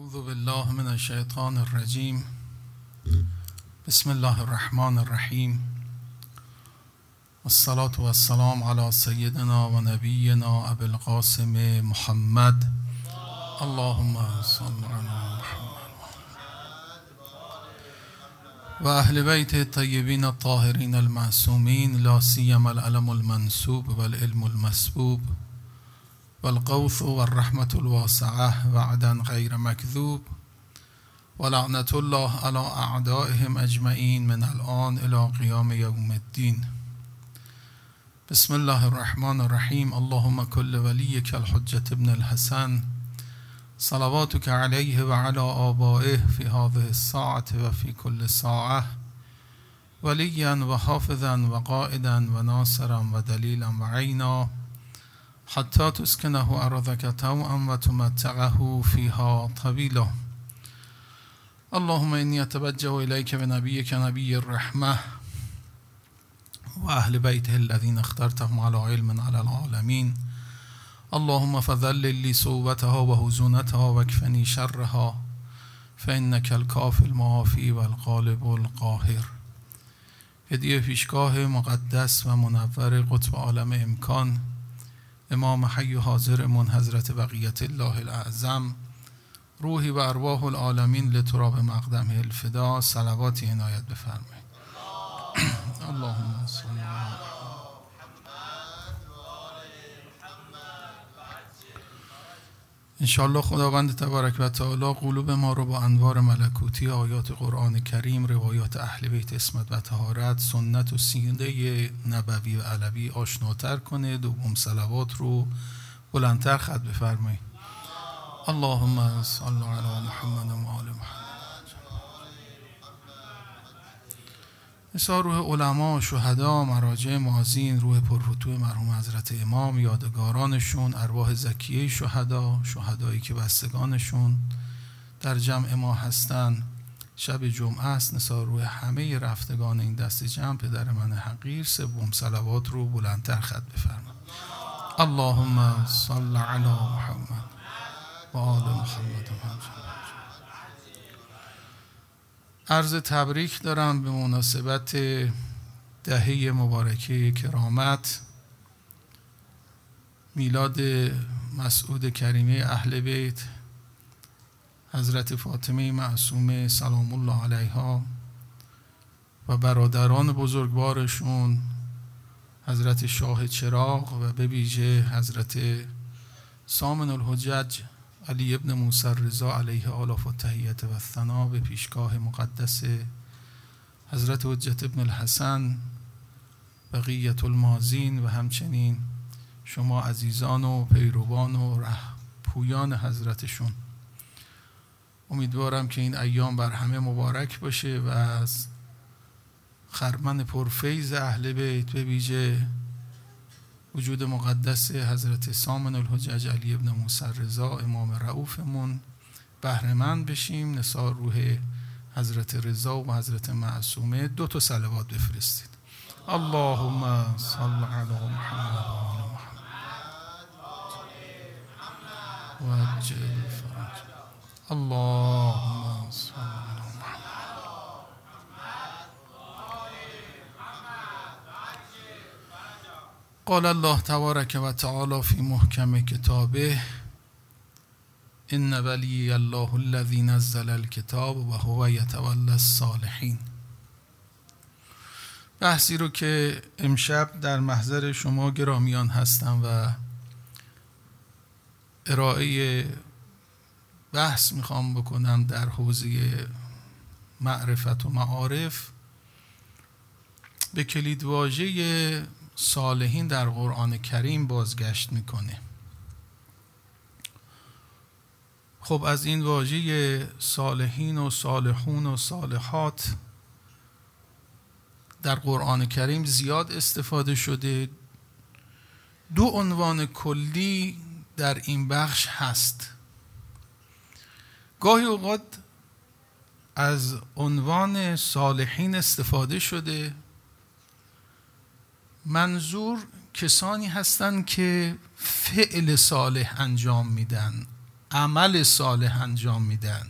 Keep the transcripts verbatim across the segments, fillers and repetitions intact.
اعوذ بالله من الشیطان الرجیم. بسم الله الرحمن الرحیم. والصلاة والسلام على سیدنا و نبینا ابی القاسم محمد. اللهم صل علی محمد و اهل بیت الطیبین الطاهرین المعصومین، لا سیما العلم المنسوب والعلم المسبوب والغوث والرحمة الواسعة وعدا غير مكذوب ولعنة الله على أعدائهم أجمعين من الآن إلى قيام يوم الدين. بسم الله الرحمن الرحيم. اللهم كل وليك الحجة ابن الحسن صلواتك عليه وعلى آبائه في هذه الساعة وفي كل ساعة وليا وحافظا وقائدا وناصرا ودليلا وعينا حتى تسكنه أرضك طوعا وتمتعه فيها طويلا. اللهم إني أتوجه إليك بنبيك نبي الرحمة وأهل بيته الذين اخترتهم على علم على العالمين. اللهم فذلل لي صوبتها وهزونتها واكفني شرها فإنك الكافي المعافي والغالب القاهر. هدیه پیشگاه مقدس و منور قطب عالم امکان امام حی حاضرمون حضرت بقیت الله الاعظم، روحی و ارواح العالمین لتراب مقدمه الفدا، صلواتی عنایت بفرمایید. اللهم صل علی انشاءالله خداوند تبارک و تعالی قلوب ما رو با انوار ملکوتی آیات قرآن کریم، روایات اهل بیت اسمت و طهارت، سنت و سیره نبوی و علوی آشناتر کنه. دوم صلوات رو بلندتر خط بفرمایید. اللهم صل علی محمد و آل محمد. مثال روح علما، شهدا، مراجع موازین، روح پرفتوه مرحوم حضرت امام، یادگارانشون، ارواح زکیه شهدا، شهدایی که بستگانشون در جمع ما هستن. شب جمعه است. مثال روح همه رفتگان این دست جمع، پدر من حقیر. سوم صلوات رو بلندتر خط بفرما. اللهم صل علی محمد و آل محمد. عرض تبریک دارم به مناسبت دهه مبارکه کرامت، میلاد مسعود کریمه اهل بیت حضرت فاطمه معصومه سلام الله علیها و برادران بزرگوارشون حضرت شاه چراغ و به ویژه حضرت سامن الحجج علی ابن موسی رضا علیه آلاف و تحیت و ثنا، به پیشگاه مقدس حضرت حجت ابن الحسن بقیت المازین و همچنین شما عزیزان و پیروان و رهپویان حضرتشون. امیدوارم که این ایام بر همه مبارک باشه و از خرمن پرفیض اهل بیت به ویژه وجود مقدس حضرت سامن الحجج علی ابن موسی رضا امام رؤوفمون بهره‌مند بشیم. نثار روح حضرت رضا و حضرت معصومه دو تا صلوات بفرستید. اللهم صل علی محمد و آل محمد و عجل فرج. اللهم صل علی قال الله تبارک و تعالی فی محکم کتابه ان ولی الله الذی نزل الکتاب و هو یتولی الصالحین. بحثی رو که امشب در محضر شما گرامیان هستم و ارائه بحث میخوام بکنم در حوزه معرفت و معارف، به کلیدواژه صالحین در قرآن کریم بازگشت میکنه. خب از این واژه صالحین و صالحون و صالحات در قرآن کریم زیاد استفاده شده. دو عنوان کلی در این بخش هست. گاهی اوقات از عنوان صالحین استفاده شده، منظور کسانی هستند که فعل صالح انجام میدن، عمل صالح انجام میدن،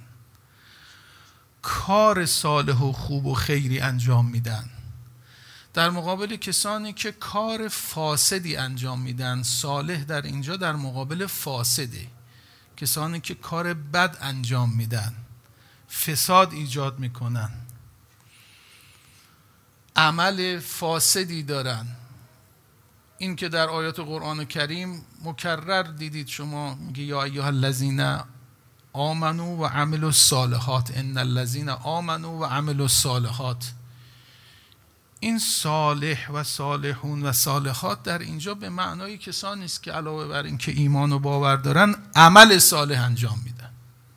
کار صالح و خوب و خیری انجام میدن، در مقابل کسانی که کار فاسدی انجام میدن. صالح در اینجا در مقابل فاسده، کسانی که کار بد انجام میدن، فساد ایجاد میکنن، عمل فاسدی دارن. این که در آیات قرآن کریم مکرر دیدید شما، میگه یا ایها الذین آمنوا و عملوا الصالحات ان الذین آمنوا و عملوا الصالحات. این صالح و صالحون و صالحات در اینجا به معنای کسانی است که علاوه بر این که ایمان و باور دارن عمل صالح انجام میدن.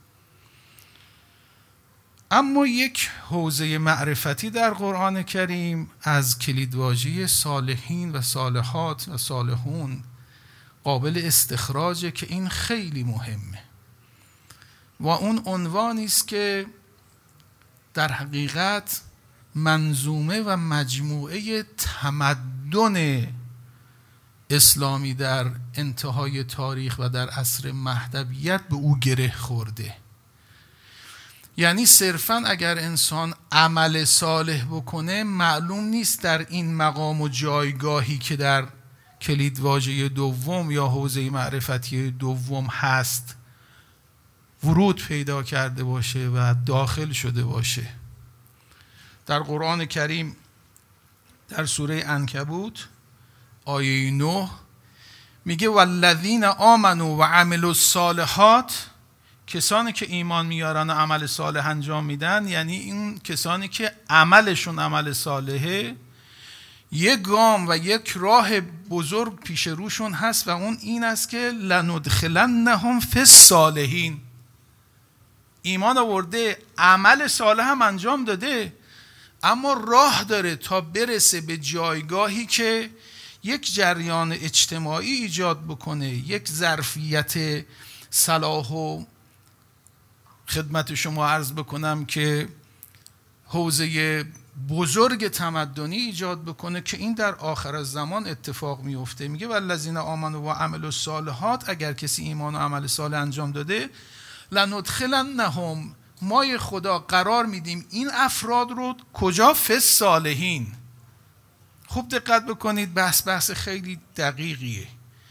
اما یک حوزه معرفتی در قرآن کریم از کلیدواژه صالحین و صالحات و صالحون قابل استخراجه که این خیلی مهمه و اون عنوانی است که در حقیقت منظومه و مجموعه تمدن اسلامی در انتهای تاریخ و در عصر مهدویت به او گره خورده. یعنی صرفاً اگر انسان عمل صالح بکنه معلوم نیست در این مقام و جایگاهی که در کلیدواژه دوم یا حوزه معرفتی دوم هست ورود پیدا کرده باشه و داخل شده باشه. در قرآن کریم در سوره عنکبوت آیه نه میگه والذین آمنوا و عملوا الصالحات، کسانی که ایمان میارن و عمل صالح انجام میدن، یعنی این کسانی که عملشون عمل صالحه، یک گام و یک راه بزرگ پیش روشون هست و اون این است که لندخلنهم فی الصالحین. ایمان آورده، عمل صالح هم انجام داده، اما راه داره تا برسه به جایگاهی که یک جریان اجتماعی ایجاد بکنه، یک ظرفیت صلاح و خدمت شما عرض بکنم که حوزه بزرگ تمدنی ایجاد بکنه که این در آخر الزمان اتفاق میفته. میگه والذین آمنوا و عملوا الصالحات، اگر کسی ایمان و عمل صالح انجام داده، لندخلنهم، ما خدا قرار میدیم این افراد رو کجا؟ فی الصالحین. خوب دقت بکنید، بحث بحث خیلی دقیقیه.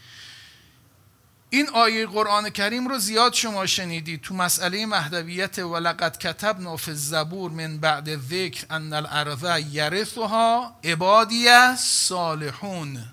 این آیه قرآن کریم رو زیاد شما شنیدید تو مسئله مهدویت. ولقد کتبنا فی الزبور من بعد ذکر ان الارض یرثها عبادی الصالحون.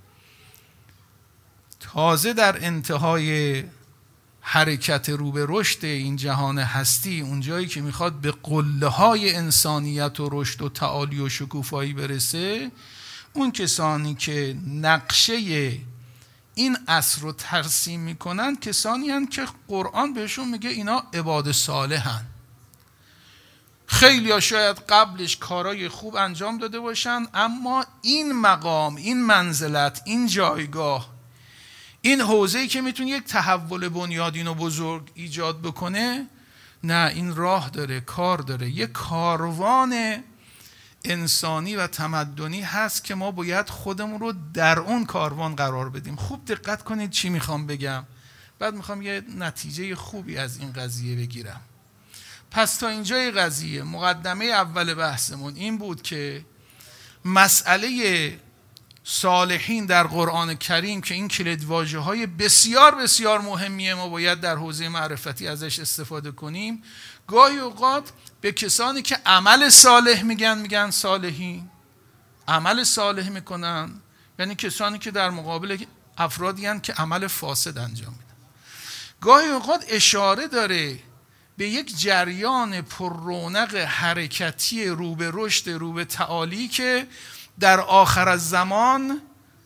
تازه در انتهای حرکت رو به رشد این جهان هستی، اونجایی که میخواد به قله های انسانیت و رشد و تعالی و شکوفایی برسه، اون کسانی که نقشه این عصر رو ترسیم میکنن کسانی هستند که قرآن بهشون میگه اینا عباد صالحن. خیلی ها شاید قبلش کارای خوب انجام داده باشن، اما این مقام، این منزلت، این جایگاه، این حوزه‌ای که میتونه یک تحول بنیادین و بزرگ ایجاد بکنه، نه، این راه داره، کار داره. یک کاروان انسانی و تمدنی هست که ما باید خودمون رو در اون کاروان قرار بدیم. خوب دقت کنید چی میخوام بگم، بعد میخوام یه نتیجه خوبی از این قضیه بگیرم. پس تا اینجای قضیه مقدمه اول بحثمون این بود که مسئله صالحین در قرآن کریم که این کلیدواژه های بسیار بسیار مهمیه، ما باید در حوزه معرفتی ازش استفاده کنیم. گاهی اوقات به کسانی که عمل صالح میگن میگن صالحین، عمل صالح میکنن، یعنی کسانی که در مقابل افرادی هستند که عمل فاسد انجام میدن. گاهی اوقات اشاره داره به یک جریان پر رونق حرکتی رو به رشد، رو به تعالی که در آخر الزمان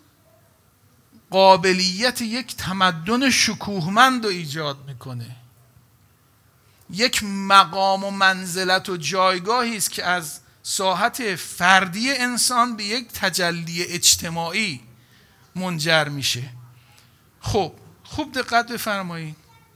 قابلیت یک تمدن شکوهمند رو ایجاد میکنه. یک مقام و منزلت و جایگاهی است که از ساحت فردی انسان به یک تجلی اجتماعی منجر میشه. خب خوب دقت بفرمایید،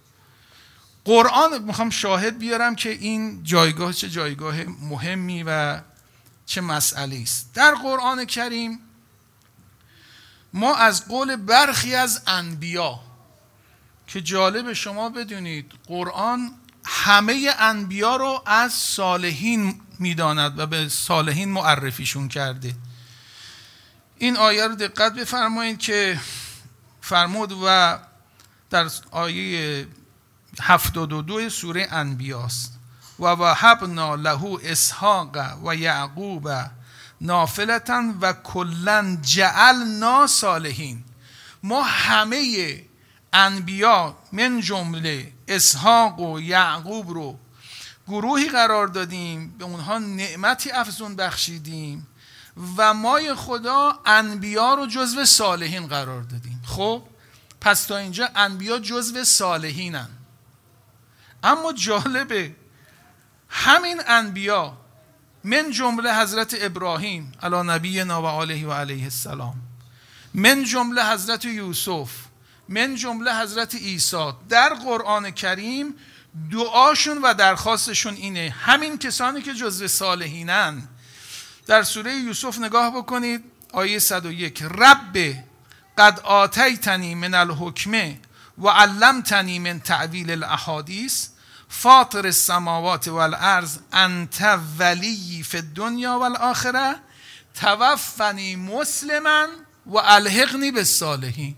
قرآن میخوام شاهد بیارم که این جایگاه چه جایگاه مهمی و چه مسئله است. در قرآن کریم ما از قول برخی از انبیا که جالب شما بدونید قرآن همه انبیا رو از صالحین میداند و به صالحین معرفیشون کرده. این آیه رو دقت بفرمایید که فرمود و در آیه هفتاد و دو سوره انبیاست و وهبنا له اسحاق و یعقوب نافلة و کلا جعلنا صالحین. ما همه انبیا من جمله اسحاق و یعقوب رو گروهی قرار دادیم، به اونها نعمتی افزون بخشیدیم و ما خدا انبیا رو جزو صالحین قرار دادیم. خب پس تا اینجا انبیا جزو صالحینن. اما جالبه همین انبیا من جمله حضرت ابراهیم علی نبینا و علیه و علیه السلام، من جمله حضرت یوسف، من جمله حضرت عیسی، در قرآن کریم دعاشون و درخواستشون اینه، همین کسانی که جزو صالحینن. در سوره یوسف نگاه بکنید آیه صد و یک، رب قد آتیتنی من الحکمه و علمتنی من تعویل الاحادیث فاطر السماوات والارض انت ولی فی الدنیا والآخره توفنی مسلما و الحقنی بالصالحین.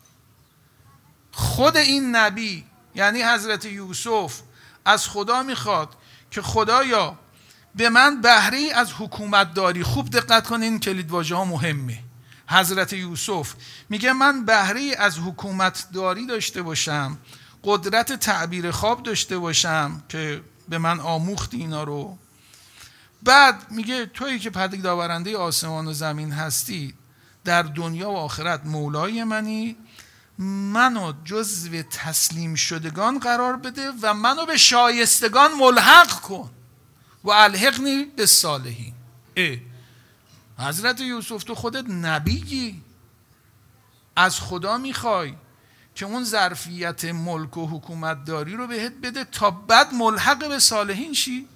خود این نبی یعنی حضرت یوسف از خدا میخواد که خدایا به من بهره از حکومت داری. خوب دقت کنین کلید واژه ها مهمه. حضرت یوسف میگه من بهره از حکومت داری داشته باشم، قدرت تعبیر خواب داشته باشم که به من آموختی اینا رو. بعد میگه تویی که پدیدآورنده آسمان و زمین هستی، در دنیا و آخرت مولای منی، منو جزو تسلیم شدگان قرار بده و منو به شایستگان ملحق کن و الحقنی بالصالحین. حضرت یوسف تو خودت نبیی، از خدا میخوای که اون ظرفیت ملک و حکومت داری رو بهت بده تا بعد ملحق به صالحین شی؟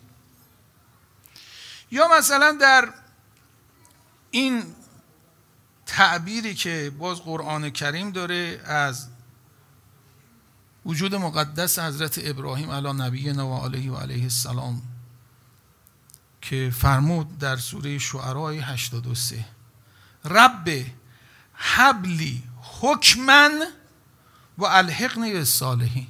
یا مثلا در این تعبیری که باز قرآن کریم داره از وجود مقدس حضرت ابراهیم علی نبینا و علیه و علیه السلام که فرمود در سوره شعراء هشتاد و سه، رب حبلی حکمن و الحقنی بالصالحین.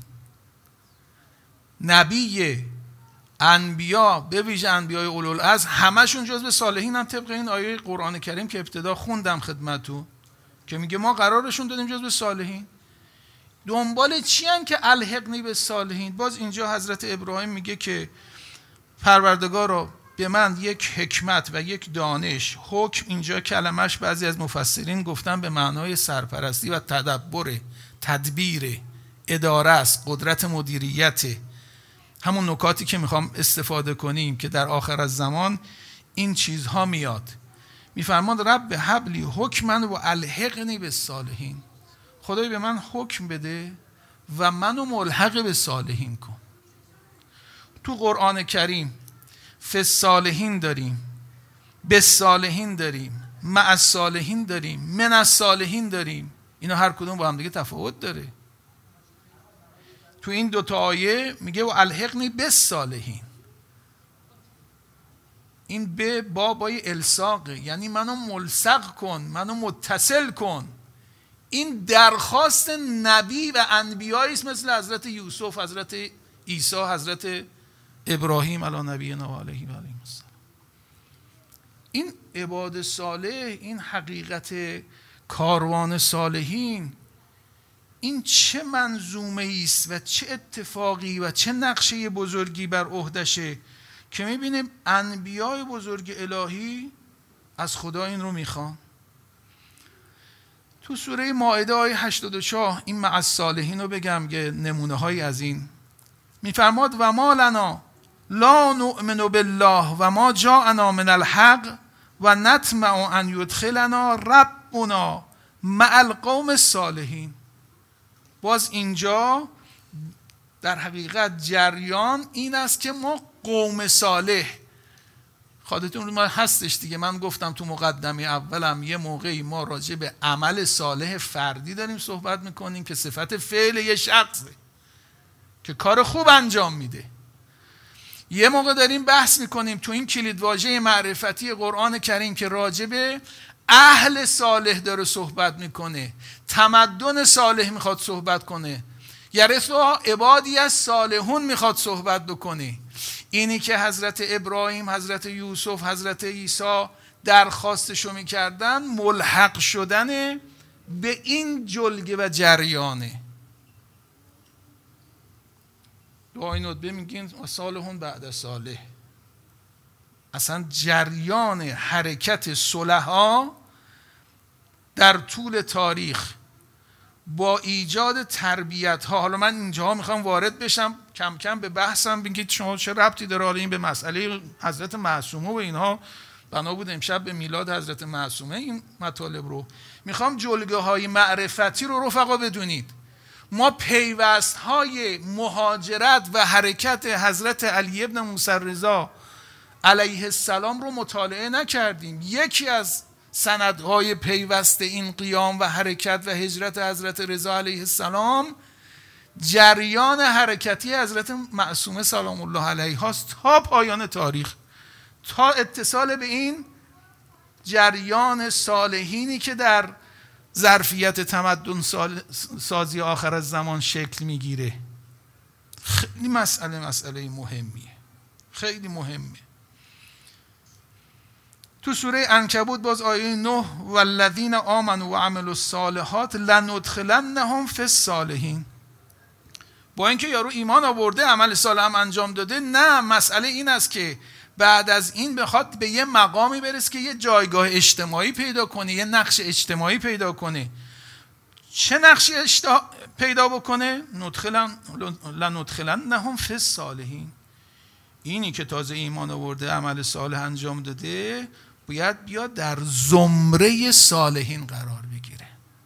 نبی انبیا به ویژه انبیای اولوالعزم همشون جزو صالحین هم طبق این آیه قرآن کریم که ابتدا خوندم خدمتتون که میگه ما قرارشون دادیم جزو صالحین. دنبال چی ان که الحقنی بالصالحین؟ باز اینجا حضرت ابراهیم میگه که پروردگارا به من یک حکمت و یک دانش. حکم اینجا کلمش بعضی از مفسرین گفتن به معنای سرپرستی و تدبر، تدبیر، اداره است، قدرت مدیریت، همون نکاتی که میخوام استفاده کنیم که در آخر از زمان این چیزها میاد. میفرماد رب حبلی حکمن و الحقنی بالصالحین. خدای به من حکم بده و منو ملحق به صالحین کن. تو قرآن کریم فی الصالحین داریم، به صالحین داریم، مع الصالحین داریم، من الصالحین داریم. اینا هر کدوم با هم دیگه تفاوت داره. تو این دو تا آیه میگه و الحقنی بالصالحین. این به بابای الساقه، یعنی منو ملصق کن، منو متصل کن. این درخواست نبی و انبیایی است مثل حضرت یوسف، حضرت عیسی، حضرت ابراهیم علی نبینا و علیه و علیه السلام. این عباد صالح، این حقیقت کاروان صالحین، این چه منظومه است و چه اتفاقی و چه نقشه بزرگی بر عهدشه که میبینیم انبیای بزرگ الهی از خدا این رو میخوان. تو سوره مائده آیه هشتاد و چهار این مع الصالحین رو بگم که نمونه های از این میفرماد و ما لنا لا نؤمن بالله و ما جاءنا من الحق و نطمع ان یدخلنا ربنا مع القوم الصالحین. باز اینجا در حقیقت جریان این است که ما قوم صالح، خاطرتون ما هستش دیگه، من گفتم تو مقدمه اولم یه موقعی ما راجع به عمل صالح فردی داریم صحبت میکنیم که صفت فعل یه شخصه که کار خوب انجام میده. یه موقع داریم بحث میکنیم تو این کلیدواژه معرفتی قرآن کریم که راجع به اهل صالح داره صحبت میکنه، تمدن صالح میخواد صحبت کنه، یرثها عبادی از صالحون میخواد صحبت بکنه. اینی که حضرت ابراهیم، حضرت یوسف، حضرت عیسی درخواستشو میکردن ملحق شدن به این جلگه و جریانه. دعای ندبه میگین صالحون بعد صالح. اصلا جریان حرکت صلحا در طول تاریخ با ایجاد تربیت ها، حالا من اینجا میخوام وارد بشم کم کم به بحثم، بگید شما چه ربطی داره حالا این به مسئله حضرت معصومه و اینها، بنا بود امشب به میلاد حضرت معصومه این مطالب رو میخوام جلگه های معرفتی رو رفقا بدونید. ما پیوست های مهاجرت و حرکت حضرت علی ابن موسی رضا علیه السلام رو مطالعه نکردیم. یکی از سندهای پیوست این قیام و حرکت و هجرت حضرت رضا علیه السلام جریان حرکتی حضرت معصومه سلام الله علیه هاست تا پایان تاریخ، تا اتصال به این جریان صالحینی که در ظرفیت تمدن سازی آخر از زمان شکل میگیره. خیلی مسئله مسئله مهمیه، خیلی مهمه. تو سوره عنکبوت باز آیه نه والذین آمنوا و عملوا الصالحات لندخلنهم فی الصالحین. با اینکه یارو ایمان آورده عمل صالح هم انجام داده، نه، مسئله این است که بعد از این بخواد به یه مقامی برسه که یه جایگاه اجتماعی پیدا کنه، یه نقش اجتماعی پیدا کنه. چه نقشی پیدا بکنه؟ ندخلن لندخلنهم فی الصالحین. اینی که تازه ایمان آورده عمل صالح انجام داده باید بیاد در زمره صالحین قرار بگیره.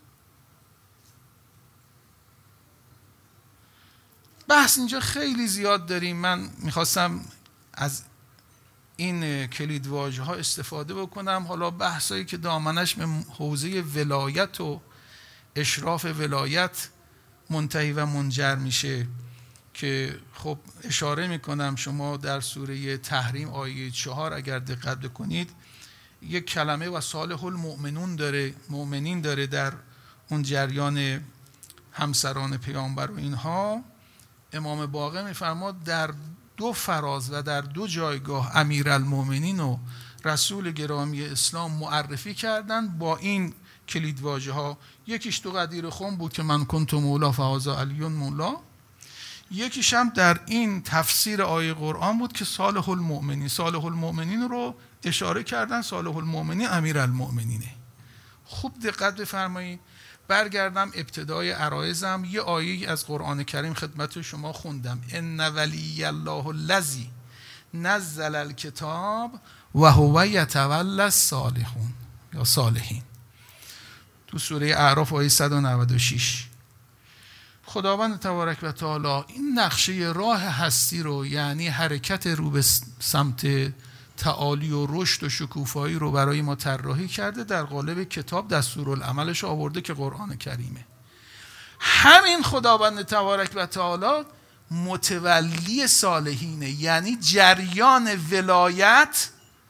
بحث اینجا خیلی زیاد داریم. من میخواستم از این کلیدواژه ها استفاده بکنم. حالا بحثایی که دامنش به حوزه ولایت و اشراف ولایت منتهی و منجر میشه که خب اشاره میکنم شما در سوره تحریم آیه چهار اگر دقت بکنید یک کلمه و صالح المؤمنون داره، مؤمنین داره در اون جریان همسران پیامبر و اینها. امام باقر میفرماد در دو فراز و در دو جایگاه امیرالمؤمنین و رسول گرامی اسلام معرفی کردن با این کلیدواژه ها. یکیش تو قدیر خم بود که من کنت مولا فهذا علی مولا، یکیش هم در این تفسیر آیه قرآن بود که صالح المؤمنین، صالح المؤمنین رو اشاره کردن، صالح المؤمنین امیرالمؤمنینه. خوب دقت بفرمایید. برگردم ابتدای عرایزم، یه آیه از قرآن کریم خدمت شما خوندم. ان ولی الله الذی نزل الکتاب و هو یتولی الصالحون یا صالحین، تو سوره اعراف آیه صد و نود و شش. خداوند تبارک و تعالی این نقشه راه هستی رو، یعنی حرکت رو به سمت تعالی و رشد و شکوفایی رو برای ما طراحی کرده، در قالب کتاب دستورالعملش آورده که قرآن کریمه. همین خداوند تبارک و تعالی متولی صالحینه، یعنی جریان ولایت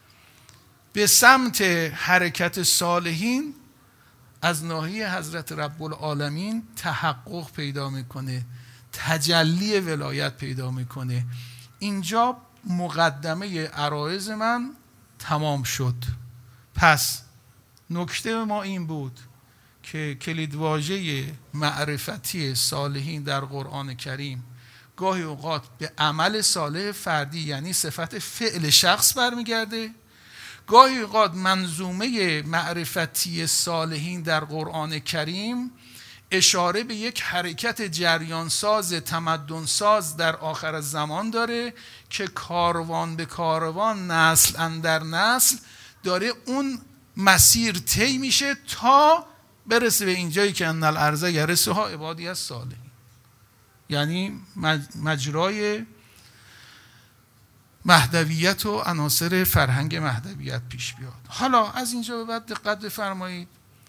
به سمت حرکت صالحین از ناحیه حضرت رب العالمین تحقق پیدا میکنه، تجلی ولایت پیدا میکنه. اینجا مقدمه عرایض من تمام شد. پس نکته ما این بود که کلیدواژه معرفتی صالحین در قرآن کریم گاهی اوقات به عمل صالح فردی یعنی صفت فعل شخص برمیگرده، گاهی اوقات منظومه معرفتی صالحین در قرآن کریم اشاره به یک حرکت جریانساز تمدنساز در آخر زمان داره که کاروان به کاروان، نسل اندر نسل داره اون مسیر طی میشه تا برسه به اینجایی که ان الارض یرثها عبادی الصالحین. یعنی مجرای مهدویت و عناصر فرهنگ مهدویت پیش بیاد. حالا از اینجا به بعد دقت بفرمایید،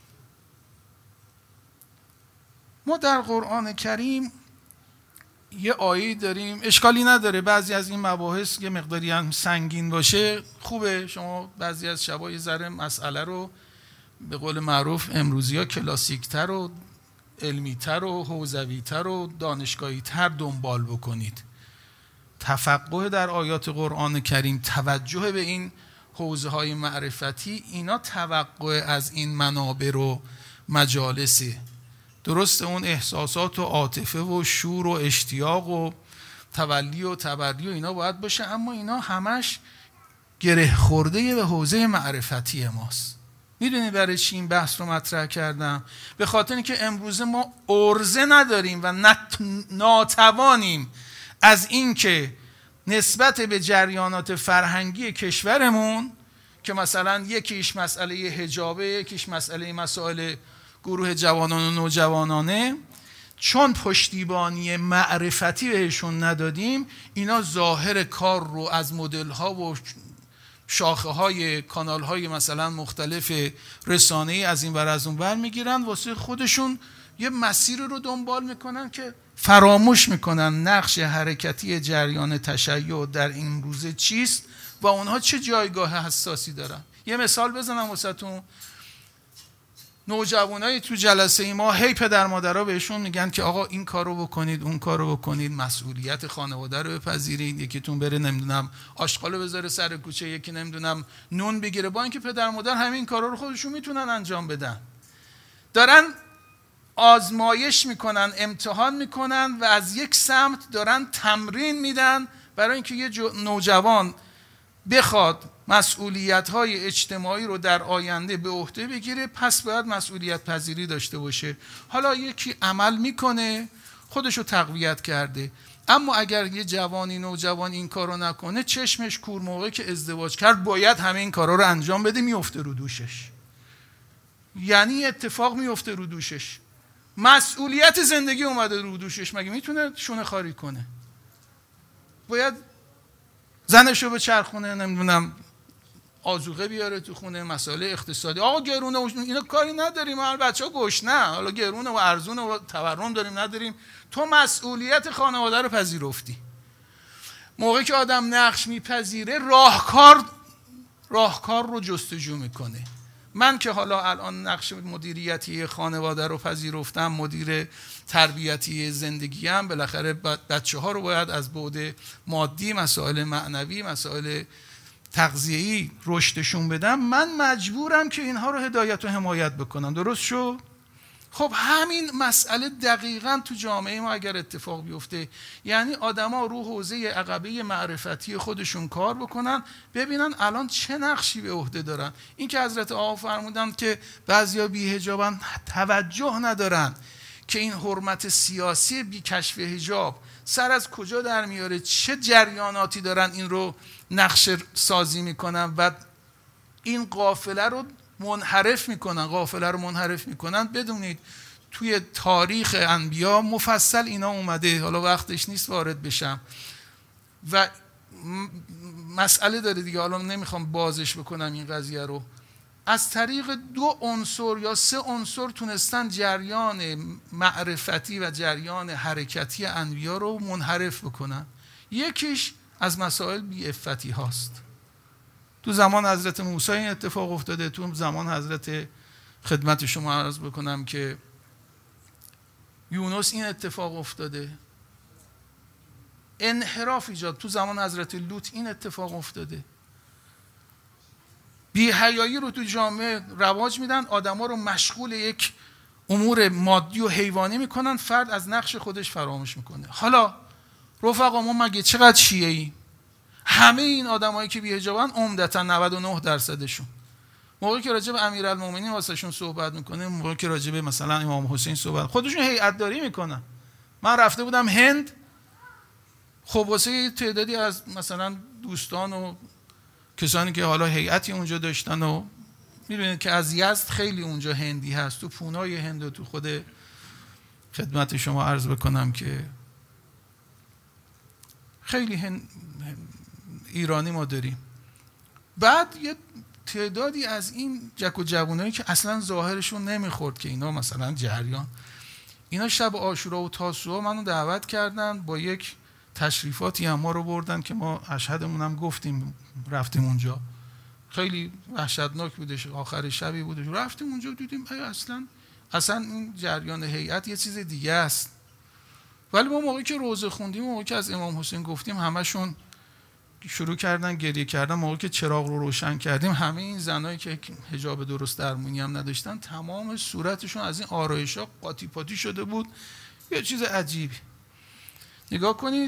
ما در قرآن کریم یه آیه داریم، اشکالی نداره بعضی از این مباحث یه مقداری هم سنگین باشه، خوبه شما بعضی از شبای ذره مسئله رو به قول معروف امروزی ها کلاسیکتر و علمیتر و حوزویتر و دانشگاهیتر دنبال بکنید. تفقه در آیات قرآن کریم، توجه به این حوزه های معرفتی، اینا توقع از این منابر و مجالسه. درسته اون احساسات و عاطفه و شور و اشتیاق و تولی و تبری و اینا باید باشه، اما اینا همش گره خورده به حوزه معرفتی ماست. میدونی برای چی این بحث رو مطرح کردم؟ به خاطر اینکه امروزه ما عرضه نداریم و ناتوانیم از اینکه نسبت به جریانات فرهنگی کشورمون که مثلا یکیش مسئله حجابه، یکیش مسئله مسائل گروه جوانان و نوجوانانه، چون پشتیبانی معرفتی بهشون ندادیم، اینا ظاهر کار رو از مدل ها و شاخه های کانال های مثلا مختلف رسانه‌ای از این ور از اون ور میگیرن، واسه خودشون یه مسیر رو دنبال میکنن که فراموش میکنن نقش حرکتی جریان تشیع در این روزه چیست و اونها چه جایگاه حساسی دارن. یه مثال بزنم واسهتون. نوجوانای تو جلسه ما هی پدر مادرها بهشون میگن که آقا این کارو بکنید، اون کارو بکنید، مسئولیت خانواده رو بپذیرید، یکیتون بره نمیدونم آشغالو بذاره سر کوچه، یکی نمیدونم نون بگیره، با اینکه پدر مادر همین کارا رو خودشون میتونن انجام بدن. دارن آزمایش میکنن، امتحان میکنن و از یک سمت دارن تمرین میدن برای اینکه یه نوجوان بخواد مسئولیت‌های اجتماعی رو در آینده به عهده بگیره، پس باید مسئولیت پذیری داشته باشه. حالا یکی عمل میکنه، خودش رو تقویت کرده، اما اگر یه جوانی نوجوان این کارو نکنه، چشمش کور، موقعی که ازدواج کرد باید همه این کارا رو انجام بده، میفته رو دوشش. یعنی اتفاق میفته رو دوشش، مسئولیت زندگی اومده رو دوشش، مگه میتونه شونه خاری کنه؟ باید زنشو به چرخونه، نمیدونم آذوقه بیاره تو خونه، مسائل اقتصادی، آقا گرونه و اینا کاری نداریم، ما بچه‌ها گشنه، حالا گرونه و ارزونه و تورم داریم نداریم، تو مسئولیت خانواده رو پذیرفتی. موقعی که آدم نقش میپذیره، راهکار راهکار رو جستجو میکنه. من که حالا الان نقش مدیریتی خانواده رو پذیرفتم، مدیر تربیتی زندگیم، بالاخره بچه ها رو باید از بعد مادی، مسائل معنوی، مسائل تغذیه‌ای رشدشون بدم، من مجبورم که اینها رو هدایت و حمایت بکنم. درست شو؟ خب همین مسئله دقیقاً تو جامعه ما اگر اتفاق بیفته، یعنی آدما رو حوزه عقبه معرفتی خودشون کار بکنن، ببینن الان چه نقشی به عهده دارن. این که حضرت آقا فرمودن که بعضیا بی‌حجابن، توجه ندارن که این حرمت سیاسی بی کشف حجاب سر از کجا در میاره، چه جریاناتی دارن این رو نقش سازی میکنن و این قافله رو منحرف میکنن قافله رو منحرف میکنن. بدونید توی تاریخ انبیا مفصل اینا اومده، حالا وقتش نیست وارد بشم و مسئله داره دیگه، حالا نمیخوام بازش بکنم این قضیه رو. از طریق دو عنصر یا سه عنصر تونستن جریان معرفتی و جریان حرکتی انبیا رو منحرف بکنن. یکیش از مسائل بی عفتی هاست. تو زمان حضرت موسی این اتفاق افتاده، تو زمان حضرت خدمت شما عرض بکنم که یونس این اتفاق افتاده، انحراف ایجاد. تو زمان حضرت لوط این اتفاق افتاده. بی‌حیایی رو تو جامعه رواج میدن، آدما رو مشغول یک امور مادی و حیوانی میکنن، فرد از نقش خودش فراموش میکنه. حالا رفقا ما مگه چقدر شیعه‌ای؟ همه این آدمایی که بی‌حجابن عمدتا نود و نه درصدشون موقعی که راجع به امیرالمومنین واسهشون صحبت میکنه، موقعی که راجع به مثلا امام حسین صحبت، خودشون هیئت داری میکنن. من رفته بودم هند، خب واسه تعدادی از مثلا دوستان و کسانی که حالا هیئتی اونجا داشتن و میدونید که از یزد خیلی اونجا هندی هست، تو پونای هند و تو خود خدمت شما عرض بکنم که خیلی هند ایرانی ما داریم. بعد یه تعدادی از این جک و جوانایی که اصلا ظاهرشون نمیخورد که اینا مثلا جریان، اینا شب عاشورا و تاسوعا منو دعوت کردن، با یک تشریفاتی هم ما رو بردن که ما اشهدمون هم گفتیم، رفتیم اونجا، خیلی وحشتناک بودش. آخر شبی بودش رفتیم اونجا دیدیم اصلا اصلا این جریان هیئت یه چیز دیگه است. ولی ما موقعی که روزه خوندیم، موقعی که از امام حسین گفتیم، همشون شروع کردن گریه کردن. موقعی که چراغ رو روشن کردیم، همه این زنایی که حجاب درست درمونی هم نداشتن، تمام صورتشون از این آرایش‌ها قاطی پاتی شده بود. یه چیز عجیبی. نگاه کنید،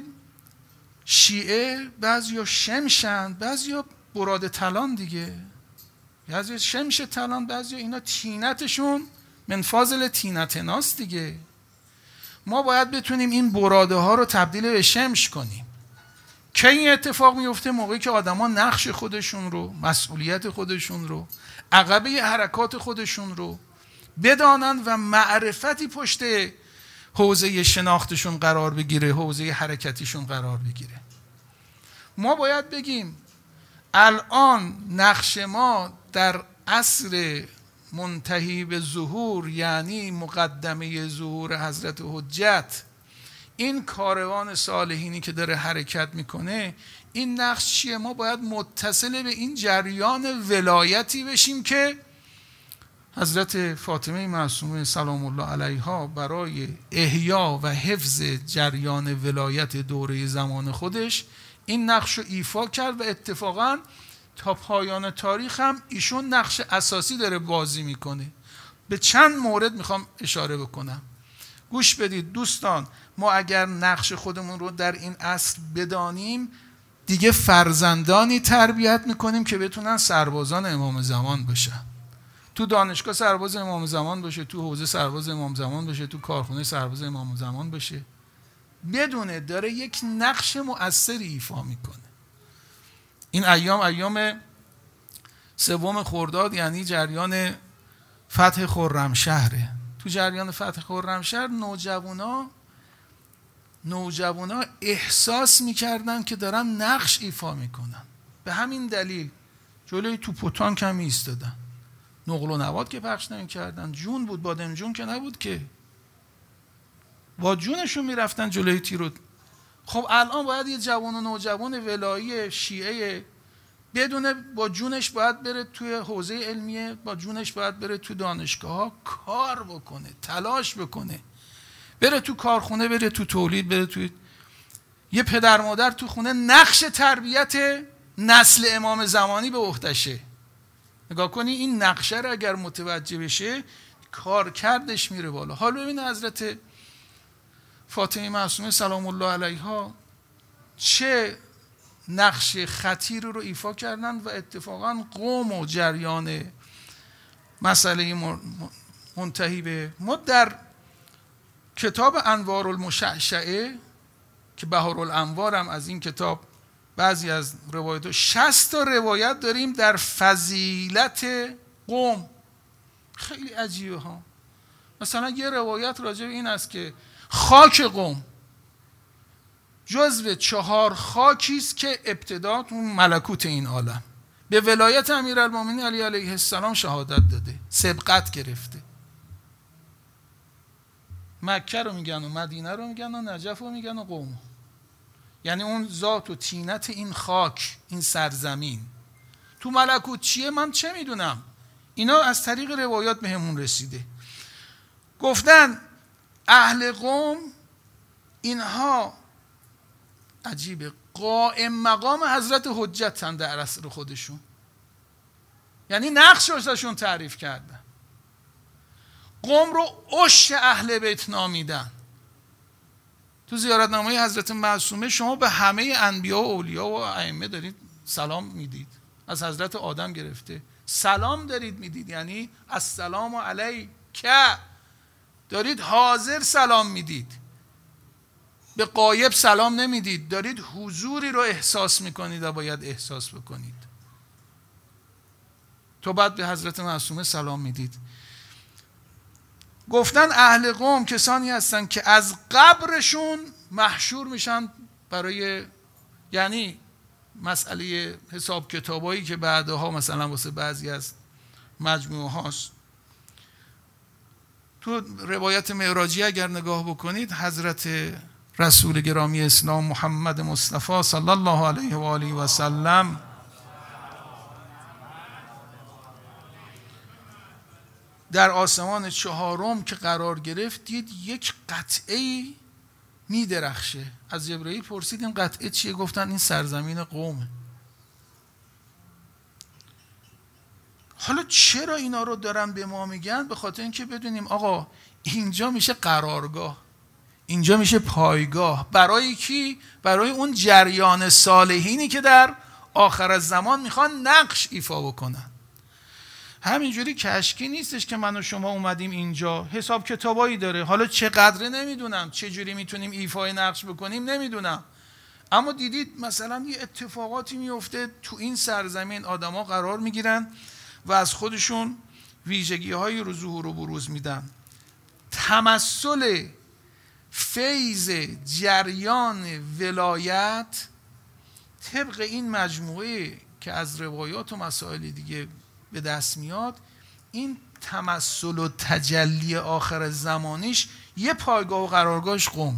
شیعه بعضیا شمشن، بعضیا براد طلان دیگه، بعضیا شمش طلان، بعضیا اینا تینتشون من فاضل تینتناست دیگه. ما باید بتونیم این براده ها رو تبدیل به شمش کنیم. که این اتفاق میفته موقعی که آدما نقش خودشون رو، مسئولیت خودشون رو، عقبه حرکات خودشون رو بدانن و معرفتی پشت حوزه شناختشون قرار بگیره، حوزه حرکتیشون قرار بگیره. ما باید بگیم الان نقش ما در عصر منتهی به ظهور، یعنی مقدمه ظهور حضرت حجت، این کاروان صالحینی که داره حرکت میکنه، این نقش چیه؟ ما باید متصل به این جریان ولایتی بشیم که حضرت فاطمه معصومه سلام الله علیها برای احیا و حفظ جریان ولایت دوره زمان خودش این نقش رو ایفا کرد و اتفاقا تا پایان تاریخ هم ایشون نقش اساسی داره بازی میکنه. به چند مورد میخوام اشاره بکنم، گوش بدید دوستان. ما اگر نقش خودمون رو در این عصر بدانیم، دیگه فرزندانی تربیت میکنیم که بتونن سربازان امام زمان باشن. تو دانشگاه سرباز امام زمان باشه، تو حوزه سرباز امام زمان باشه، تو کارخونه سرباز امام زمان باشه، بدونه داره یک نقش مؤثری ایفا میکنه. این ایام ایام سوم خرداد، یعنی جریان فتح خرمشهره. تو جریان فتح خرمشهر نوجوانا نوجوانا احساس میکردن که دارن نقش ایفا میکنن. به همین دلیل جلوی توپ و تانک هم ایستادن. نقل و نواد که پخش نمیکردن، جون بود، بادمجون که نبود که، با جونشون میرفتن جلوی تیر. خب الان باید یه جوان و نوجوان ولایی شیعه بدونه با جونش باید بره توی حوزه علمیه، با جونش باید بره تو دانشگاه ها کار بکنه، تلاش بکنه، بره تو کارخونه، بره تو تولید، بره تو. یه پدر مادر تو خونه نقش تربیت نسل امام زمانی به عهده‌شه. نگاه کنی این نقشه رو اگر متوجه بشه، کار کردش میره بالا. حالا ببین حضرت فاطمه معصومه سلام الله علیها چه نقش خطیر رو ایفا کردن و اتفاقا قوم و جریان مسئله منتهی به ما در کتاب انوار المشعشعه که بهارالانوار هم از این کتاب بعضی از روایات، شصت تا روایت داریم در فضیلت قوم. خیلی عجیبه ها. مثلا یه روایت راجع به این است که خاک قوم جزو چهار خاکی است که ابتدا اون ملکوت این عالم به ولایت امیرالمومنین علی علیه السلام شهادت داده، سبقت گرفته. مکه رو میگن و مدینه رو میگن و نجف رو میگن و قوم، یعنی اون ذات و طینت این خاک، این سرزمین. تو ملکوت چیه من چه میدونم، اینا از طریق روایات بهمون رسیده. گفتن اهل قوم اینها عجیبه قائم مقام حضرت حجتن در عصر خودشون، یعنی نقش ازشون تعریف کردن. قوم رو عشق اهل بیت نامیدن. تو زیارتنامه حضرت معصومه شما به همه انبیا و اولیا و ائمه دارید سلام میدید، از حضرت آدم گرفته سلام دارید میدید، یعنی السلام علیک، دارید حاضر سلام میدید، به غایب سلام نمیدید، دارید حضوری رو احساس میکنید و باید احساس بکنید. تو بعد به حضرت معصومه سلام میدید. گفتن اهل قوم کسانی هستن که از قبرشون محشور میشن برای، یعنی مسئله حساب کتابایی که بعدها مثلا واسه بعضی از مجموعه هاست. تو روایت معراجی اگر نگاه بکنید، حضرت رسول گرامی اسلام محمد مصطفی صلی الله علیه و آله و سلم در آسمان چهارم که قرار گرفت، دید یک قطعه می درخشه. از جبرئیل پرسید این قطعه چیه؟ گفتن این سرزمین قومه. حالا چرا اینا رو دارن به ما میگن؟ به خاطر اینکه بدونیم آقا اینجا میشه قرارگاه، اینجا میشه پایگاه. برای کی؟ برای اون جریان صالحینی که در آخر الزمان میخوان نقش ایفا بکنن. همینجوری کشکی نیستش که من و شما اومدیم اینجا، حساب کتابایی داره. حالا چقدره نمیدونم، چه جوری میتونیم ایفای نقش بکنیم نمیدونم، اما دیدید مثلا یه اتفاقاتی میفته تو این سرزمین، آدما قرار میگیرن و از خودشون ویژگی های رو ظهور و بروز میدن. تمثل فیض جریان ولایت طبق این مجموعه که از روایات و مسائل دیگه به دست میاد، این تمثل و تجلی آخر زمانیش یه پایگاه و قرارگاهش قومه.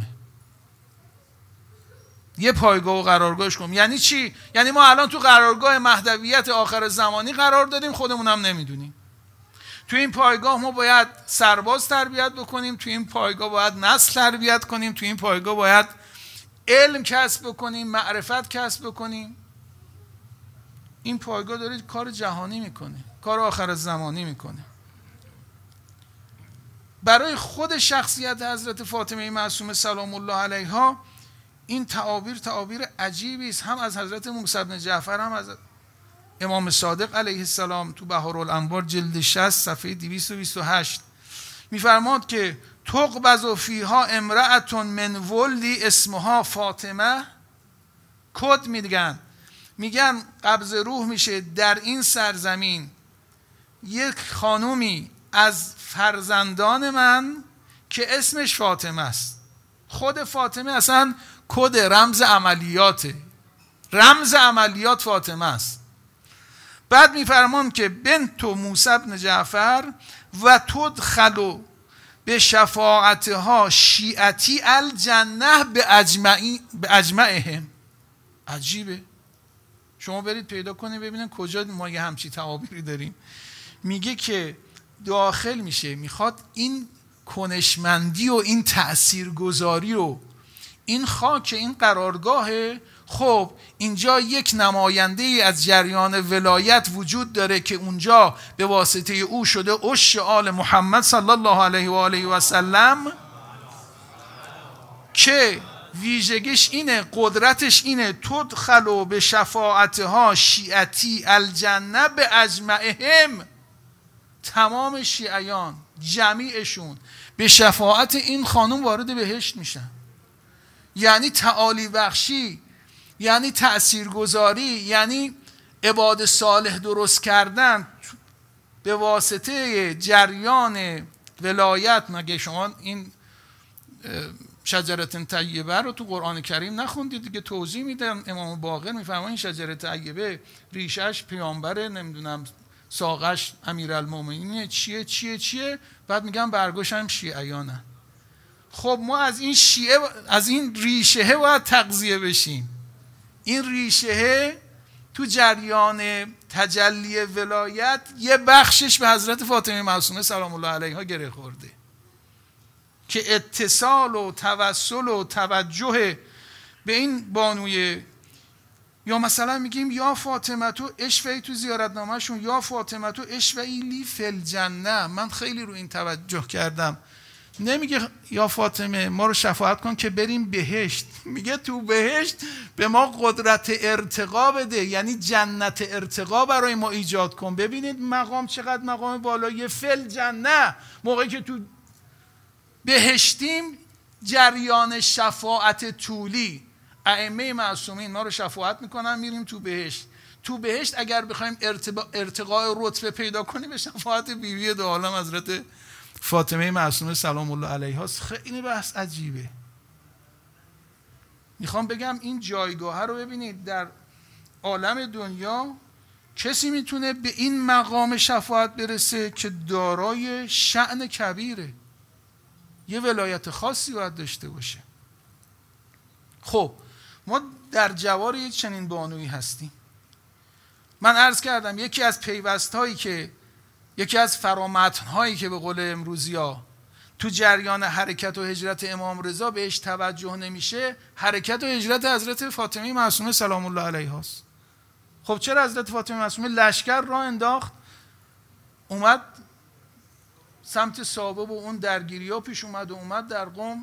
یه پایگاه و قرارگاهش قوم. یعنی چی؟ یعنی ما الان تو قرارگاه مهدویت آخر زمانی قرار داریم، خودمونم نمیدونیم. تو این پایگاه ما باید سرباز تربیت بکنیم، تو این پایگاه باید نسل تربیت کنیم، تو این پایگاه باید علم کسب بکنیم، معرفت کسب بکنیم. این پایگاه داره کار جهانی میکنه، کار آخر زمانی میکنه. برای خود شخصیت حضرت فاطمه معصومه سلام الله علیها این تعابیر تعابیر عجیبی است، هم از حضرت موسی بن جعفر هم از امام صادق علیه السلام. تو بهارالانوار جلد شصت صفحه دویست و بیست و هشت میفرماد که تقبض فیها امرأة من ولدی اسمها فاطمه. کد میگن میگن قبض روح میشه در این سرزمین یک خانومی از فرزندان من که اسمش فاطمه است. خود فاطمه اصلا کد رمز عملیاته، رمز عملیات فاطمه است. بعد میفرمان که بنت موسی بن جعفر و تدخل به شفاعتها شیعتی الجنه به اجمعی به اجمعهم. عجیبه. شما برید پیدا کنید ببینید کجا ما یه همچی تعابیری داریم. میگه که داخل میشه، میخواد این کنشمندی و این تأثیرگذاری رو، این خاک این قرارگاهه. خب اینجا یک نماینده ای از جریان ولایت وجود داره که اونجا به واسطه او شده عش آل محمد صلی الله علیه و آله و سلم، که ویژگیش اینه، قدرتش اینه، تدخلوا به شفاعتها شیعتی الجنه به اجمعهم. تمام شیعیان جمیعشون به شفاعت این خانم وارد بهشت میشن. یعنی تعالی بخشی، یعنی تأثیرگذاری، یعنی عباد صالح درست کردن به واسطه جریان ولایت. مگه شما این شجرت طیبه رو تو قرآن کریم نخوندید دیگه؟ توضیح میدن امام باقر، میفهمن این شجره طیبه ریشش پیامبره، نمیدونم ساقش امیرالمومنین، چیه چیه چیه، بعد میگن برگاش هم شیعیانن. خب ما از این شیعه، از این ریشه باید تغذیه بشیم. این ریشه تو جریان تجلی ولایت یه بخشش به حضرت فاطمه معصومه سلام الله علیها گره خورده که اتصال و توسل و توجه به این بانوی، یا مثلا میگیم یا فاطمه تو اشفعی تو زیارتنامه‌شون، یا فاطمه تو اشفعی لی فی الجنه. من خیلی رو این توجه کردم. نمیگه یا فاطمه ما رو شفاعت کن که بریم بهشت، میگه تو بهشت به ما قدرت ارتقا بده، یعنی جنت ارتقا برای ما ایجاد کن. ببینید مقام چقدر مقام بالایی. فی الجنه، موقعی که تو بهشتیم جریان شفاعت طولی، ائمه معصومین ما رو شفاعت میکنن، میریم تو بهشت. تو بهشت اگر بخوایم ارتقاء رتبه پیدا کنیم به شفاعت بیوی دو عالم حضرت فاطمه معصومه سلام الله علیها. خیلی بحث عجیبه. میخوام بگم این جایگاه رو ببینید در عالم دنیا کسی میتونه به این مقام شفاعت برسه که دارای شأن کبیره، یه ولایت خاصی باید داشته باشه. خب ما در جوار یک چنین بانویی هستیم. من عرض کردم یکی از پیوست هایی که یکی از فرامتن هایی که به قول امروزی ها تو جریان حرکت و هجرت امام رضا بهش توجه نمیشه، حرکت و هجرت حضرت فاطمه معصومه سلام الله علیها است. خب چرا حضرت فاطمه معصومه لشکر را انداخت، اومد سمت صحابه و اون درگیری ها پیش اومد و اومد در قم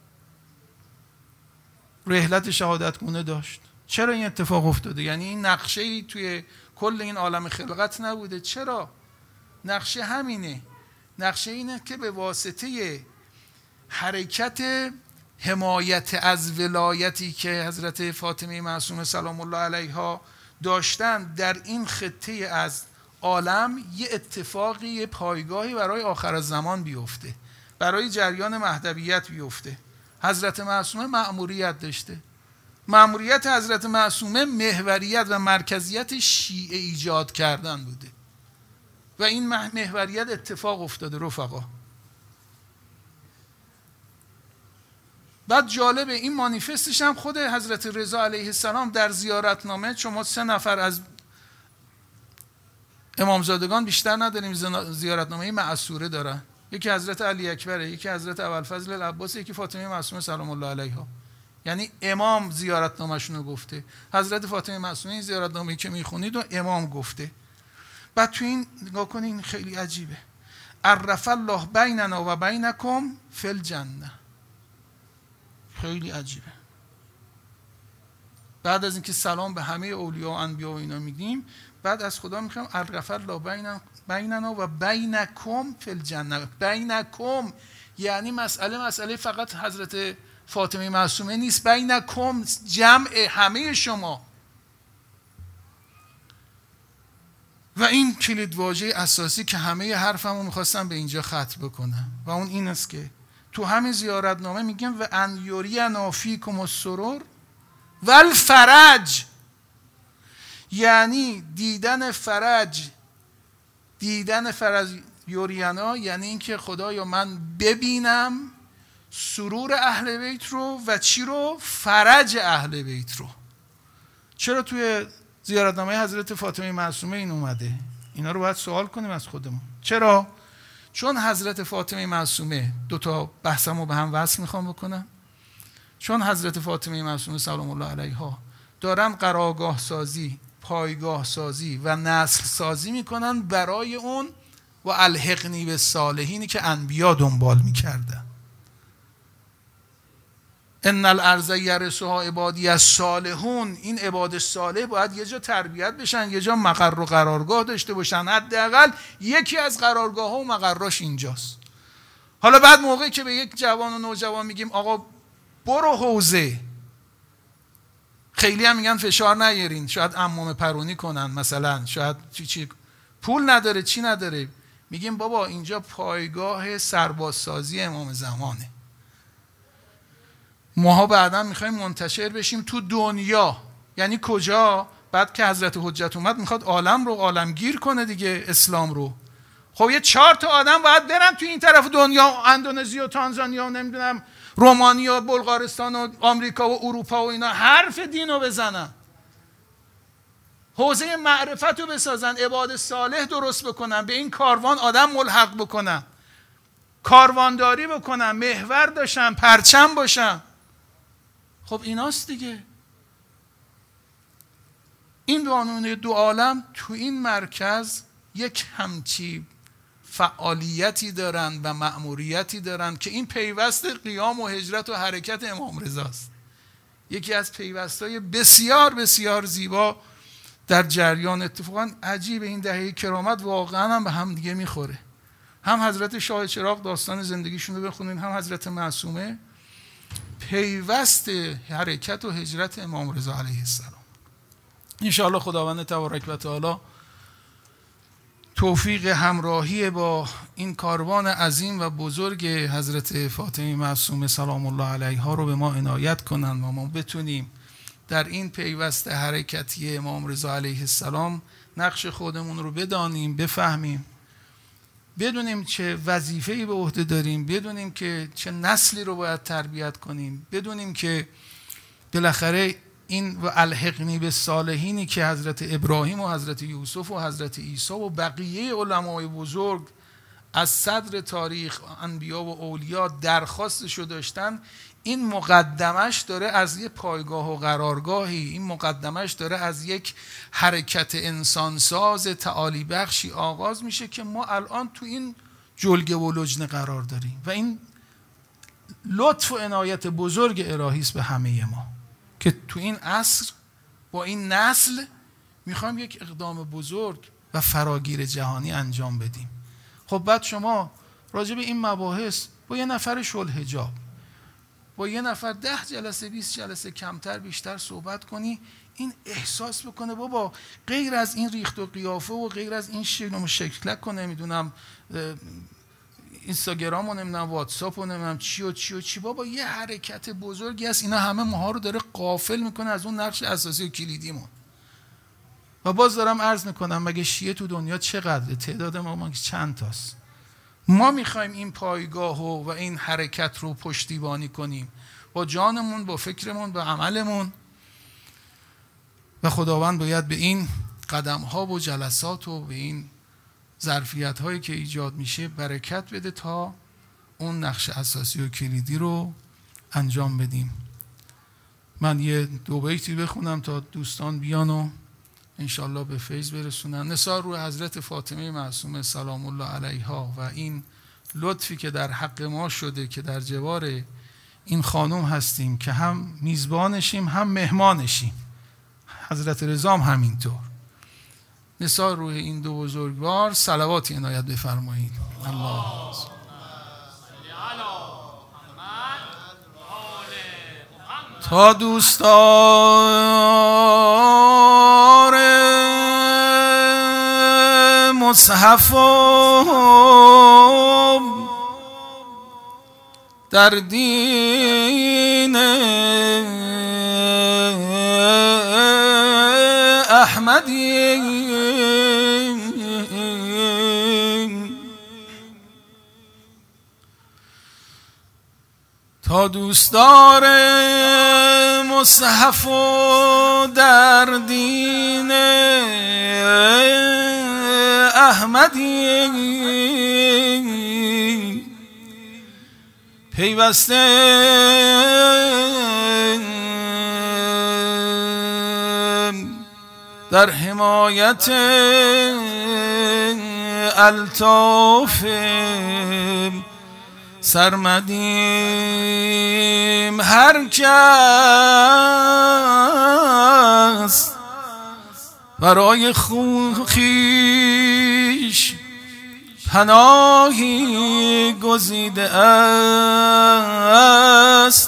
رحلت شهادت گونه داشت؟ چرا این اتفاق افتاده؟ یعنی این نقشه ای توی کل این عالم خلقت نبوده؟ چرا؟ نقشه همینه. نقشه اینه که به واسطه حرکت حمایت از ولایتی که حضرت فاطمه معصومه سلام الله علیها داشتن در این خطه از عالم یه اتفاقی، یه پایگاهی برای آخر الزمان بیفته، برای جریان مهدویت بیفته. حضرت معصومه مأموریت داشته. مأموریت حضرت معصومه محوریت و مرکزیت شیعه ایجاد کردن بوده و این محوریت اتفاق افتاده رفقا. بعد جالبه این مانیفستش هم خود حضرت رضا علیه السلام در زیارتنامه، شما سه نفر از امامزادگان بیشتر نداریم زیارتنامه معصوره دارن، یکی حضرت علی اکبره، یکی حضرت ابوالفضل العباس، یکی فاطمه معصومه سلام الله علیها. یعنی امام زیارتنامه‌شون رو گفته، حضرت فاطمه معصومه این زیارتنامه‌ای که میخونید و امام گفته. بعد تو این نگاه کنین خیلی عجیبه، عرف الله بیننا و بینکم فی الجنه. خیلی عجیبه. بعد از اینکه سلام به همه اولیاء و انبیا و اینا میگیم، بعد از خدا میخوایم عرف الله بیننا و بینکم فی الجنه. بینکم یعنی مسئله مسئله فقط حضرت فاطمه معصومه نیست، بینکم جمع همه شما. و این کلید واژه اساسی که همه حرفمو میخواستم به اینجا ختم بکنم و اون این است که تو همین زیارتنامه میگم و ان یرینا فیکم السرور و الفرج، یعنی دیدن فرج، دیدن فرج یوریانا یعنی اینکه خدایا من ببینم سرور اهل بیت رو و چی رو؟ فرج اهل بیت رو. چرا توی زیارتنامه حضرت فاطمه معصومه این اومده؟ اینا رو باید سوال کنیم از خودمون. چرا؟ چون حضرت فاطمه معصومه، دو تا بحثمو به هم وصل میخوام بکنم، چون حضرت فاطمه معصومه سلام الله علیها دارن قرارگاه سازی، پایگاه سازی و نسل سازی میکنن برای اون و الحقنی به صالحینی که انبیا دنبال میکردن. ان الارض یرثها عبادی الصالحون، این عباد صالح باید یه جا تربیت بشن، یه جا مقر و قرارگاه داشته باشن، حداقل یکی از قرارگاه ها و مقراش اینجاست. حالا بعد موقعی که به یک جوان و نوجوان میگیم آقا برو حوزه، خیلی هم میگن فشار نیارین، شاید عموم پرونی کنن مثلا، شاید چی چی پول نداره چی نداره، میگیم بابا اینجا پایگاه سربازسازی امام زمانه، ماها بعدا میخوایم منتشر بشیم تو دنیا. یعنی کجا؟ بعد که حضرت حجت اومد میخواد عالم رو عالمگیر کنه دیگه، اسلام رو. خب یه چهار تا آدم باید برن تو این طرف دنیا، اندونزی و تانزانیا و نمیدونم رومانیا و بلغارستان و آمریکا و اروپا و اینا، حرف دین رو بزنن، حوزه معرفت رو بسازن، عباد صالح درست بکنن، به این کاروان آدم ملحق بکنن، کاروانداری بکنن، محور داشتن، پرچم باشن. خب ایناست دیگه. این قانون دو عالم تو این مرکز یک همچی فعالیتی دارن و مأموریتی دارن که این پیوست قیام و هجرت و حرکت امام رضاست. یکی از پیوست‌های بسیار بسیار زیبا در جریان. اتفاقا عجیب این دهه کرامت واقعا هم به هم دیگه میخوره. هم حضرت شاه چراغ داستان زندگیشون رو بخونین، هم حضرت معصومه، پیوست حرکت و هجرت امام رضا علیه السلام. انشاءالله خداوند تبارک و تعالی توفیق همراهی با این کاروان عظیم و بزرگ حضرت فاطمه معصومه سلام الله علیها رو به ما عنایت کنن و ما بتونیم در این پیوسته حرکتی امام رضا علیه السلام نقش خودمون رو بدانیم، بفهمیم، بدونیم چه وظیفه‌ای به عهده داریم، بدونیم که چه نسلی رو باید تربیت کنیم، بدونیم که بالاخره این و الحقنی به صالحینی که حضرت ابراهیم و حضرت یوسف و حضرت عیسی و بقیه علمای بزرگ از صدر تاریخ انبیا و اولیا درخواستشو داشتن، این مقدمش داره از یک پایگاه و قرارگاهی، این مقدمش داره از یک حرکت انسانساز تعالی بخشی آغاز میشه که ما الان تو این جلگه و لجنه قرار داریم و این لطف و عنایت بزرگ الهی است به همه ما که تو این عصر با این نسل میخوایم یک اقدام بزرگ و فراگیر جهانی انجام بدیم. خب بعد شما راجع به این مباحث با یه نفر شلحجاب، با یه نفر ده جلسه بیست جلسه کمتر بیشتر صحبت کنی، این احساس بکنه بابا غیر از این ریخت و قیافه و غیر از این شکل و شکلک کنه، نمیدونم اینستاگرام و نمیدونم واتساپ و نمیدونم چی و چی و چی، بابا یه حرکت بزرگی هست، اینا همه ماها رو داره غافل میکنه از اون نقش اساسی و کلیدیمون. و باز دارم عرض میکنم مگه شیعه تو دنیا چقدره؟ تعداد ما چند تاست؟ ما میخوایم این پایگاه و, و این حرکت رو پشتیبانی کنیم با جانمون، با فکرمون، با عملمون، و خداوند باید به این قدم ها و جلسات و به این ظرفیت هایی که ایجاد میشه برکت بده تا اون نقش اساسی و کلیدی رو انجام بدیم. من یه دو بیتی بخونم تا دوستان بیان و انشالله به فیض برسونن. نثار روی حضرت فاطمه معصومه سلام الله علیها و این لطفی که در حق ما شده که در جوار این خانم هستیم که هم میزبانشیم هم مهمانشیم، حضرت رضا هم همینطور. نثار روی این دو بزرگوار صلواتی عنایت بفرمایید. الله تا دوستار مصحف در دین احمدی تا دوستدار مصحف در دین احمدی پیوسته در حمایت الطاف سرمدیم، هر کس برای خویش پناهی گزیده است،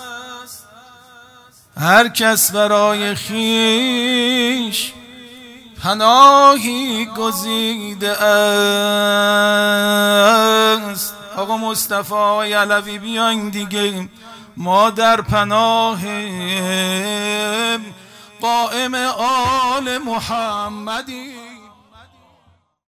هر کس برای خویش پناهی گزیده است. آقا مصطفی علوی بیاین دیگه، ما در پناه قائم آل محمدی.